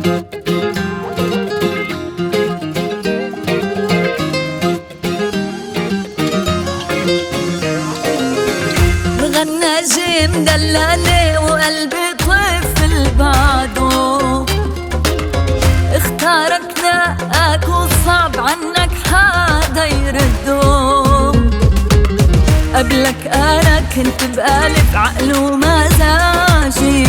غناجين دلالي وقلبي طفل بعده، اختارك لاقاك وصعب عنك حدا يرده. قبلك انا كنت بقالب عقل ومزاجي،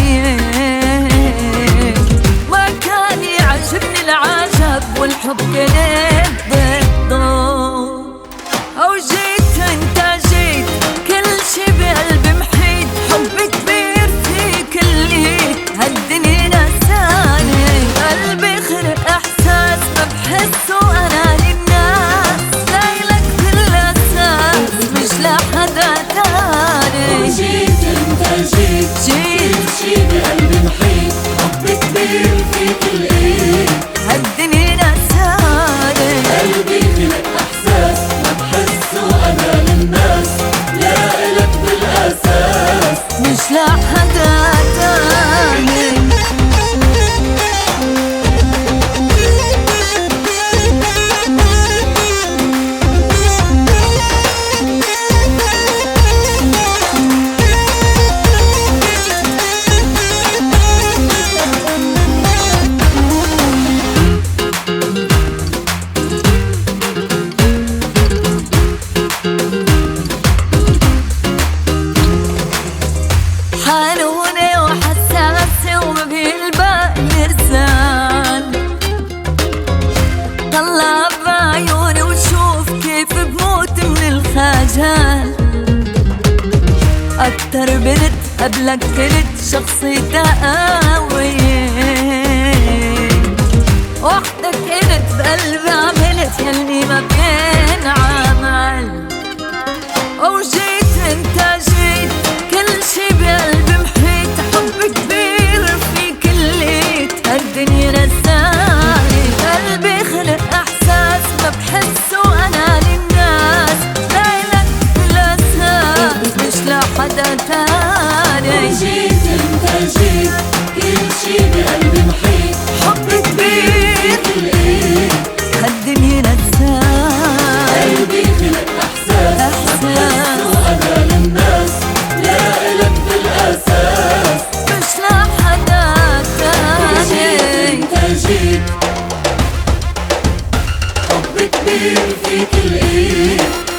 ما كان يعجبني العجب والحب كان ضده. او جيت انت جيت كل شي بقلبي محيط، حب كبير في كليت هالدنيا نساني. قلبي خلق احساس ما بحسه انا للناس، لايلك بالاساس مش لحدا تاني. جيت انت جيت كل شي بقلبي محيط، حب كبير في كليت هالدنيا نساني. قلبي خلق احساس ما بحسه انا للناس، لا الك بالاساس مش لحدا تاني. حنوني وحساسة وما بالباقي مرسال، طلع بعيوني وشوف كيف بموت من الخجل. أكتر بنت قبلك كنت شخصيتها قوية، وحدك كنت بقلبي عملت يلي ما بينعمل. وجيت انت جيت كل شي بقلبي محيط، حب كبير في كليت هالدنيا نساني. قلبي خلق احساس ما بحسه انا للناس، لايلك بالاساس مش لحدا تاني. جيت انت جيت كل شي بقلبي محيط، حب كبير في كليت هالدنيا نساني. قلبي خلق احساس ما بحسه انا للناس، لا الك بالاساس مش لحدا تاني. انت جيت حب كبير في كليت